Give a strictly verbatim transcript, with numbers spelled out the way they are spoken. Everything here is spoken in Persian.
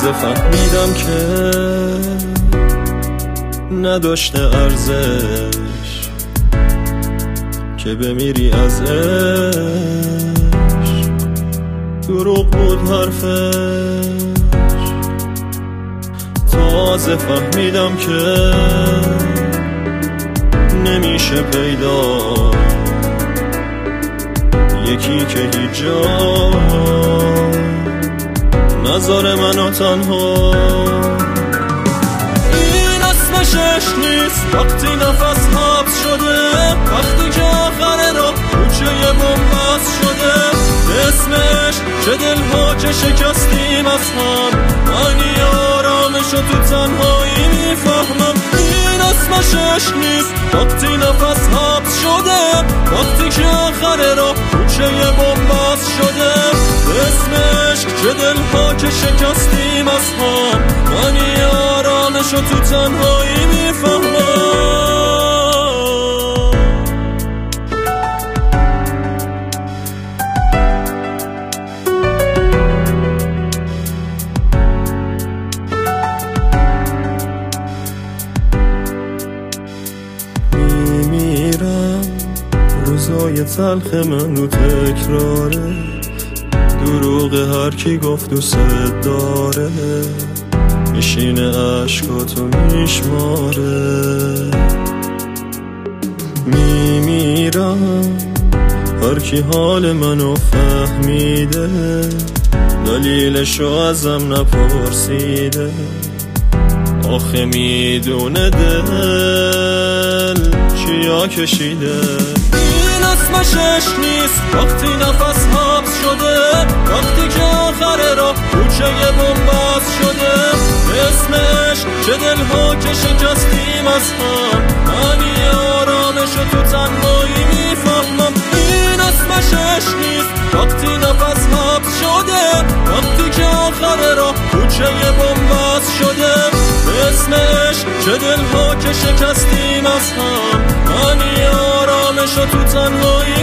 تازه فهمیدم که نداشته ارزش که بمیری از عشق. دروغ بود حرفش، تازه فهمیدم که نمیشه پیدا یکی که هیچ جا نذاره منو تنها. این اسمش عشق نیست وقتی نفس حبس شده، وقتی که آخر را کوچه بن‌بست شده. اسمش چه دلها که شکستیم از هم، معنی آرامشو تو تنهایی میفهمم. این اسمش عشق نیست وقتی نفس حبس شده، وقتی که آخر را کوچه بن‌بست شده. اسمش چه دلها که شکستیم از هم، معنی آرامشو تو تنهایی میفهمم. روزای تلخ منو تکراره، دروغ هر کی گفت دوست داره، میشینه عشقاتو میشماره. میمیرم هر کی حال منو فهمیده، دلیلشو ازم نپرسیده. آخه میدونه دل چیا کشیده. این اسمش عشق نیست وقتی نفس حبس شده، وقتی که آخر را کوچه بن‌بست شده. اسمش چه دلها که شکستیم از هم، معنی آرامشو تو تنهایی میفهمم. این اسمش عشق نیست وقتی نفس حبس شده، وقتی که آخر را کوچه بن‌بست شده. اسمش چه دلها که شکستیم از هم، معنی آرامشو تو تنهایی